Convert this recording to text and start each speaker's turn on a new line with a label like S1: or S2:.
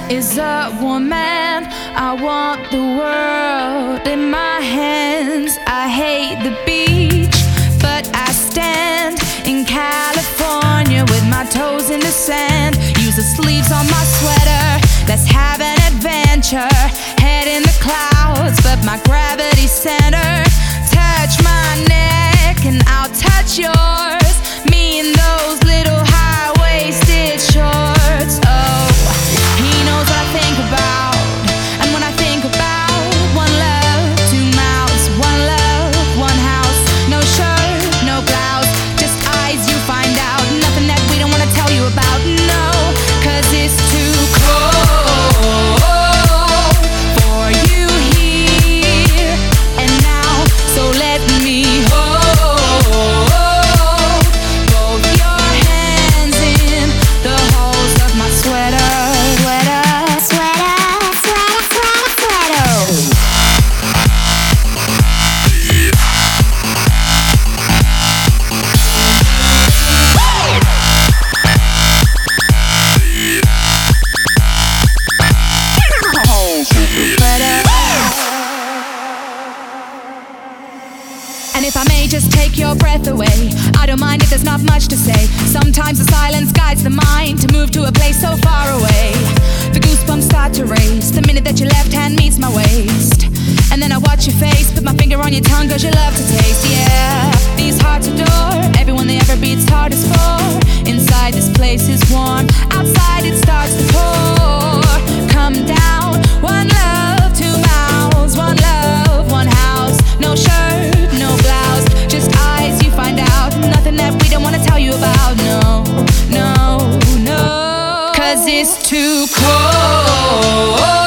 S1: is a woman. I want the world in my hands. I hate the beach, but I stand in California with my toes in the sand. Use the sleeves on my sweater. Let's have an adventure. Head in the clouds, but my gravity center. Touch my neck and I'll touch yours. Me and those little high-waisted shorts. Oh, he knows what I think about. And when I think about one love, two mouths, one love, one house. No shirt, no blouse, just eyes you find out. Nothing that we don't want to tell you about, no. Cause it's too cold for you here and now. So let me hold both your hands in the holes of my sweater. And if I may just take your breath away, I don't mind if there's not much to say. Sometimes the silence guides the mind to move to a place so far away. The goosebumps start to race the minute that your left hand meets my waist. And then I watch your face, put my finger on your tongue, cause you love to taste, yeah. These hearts adore everyone they ever beats hardest for. Inside this place is warm, outside it starts to pour. Come down, one love, two mouths, one love, one house. No shirt, no blouse, just eyes you find out. Nothing that we don't want to tell you about, no, no, no. Cause it's too cold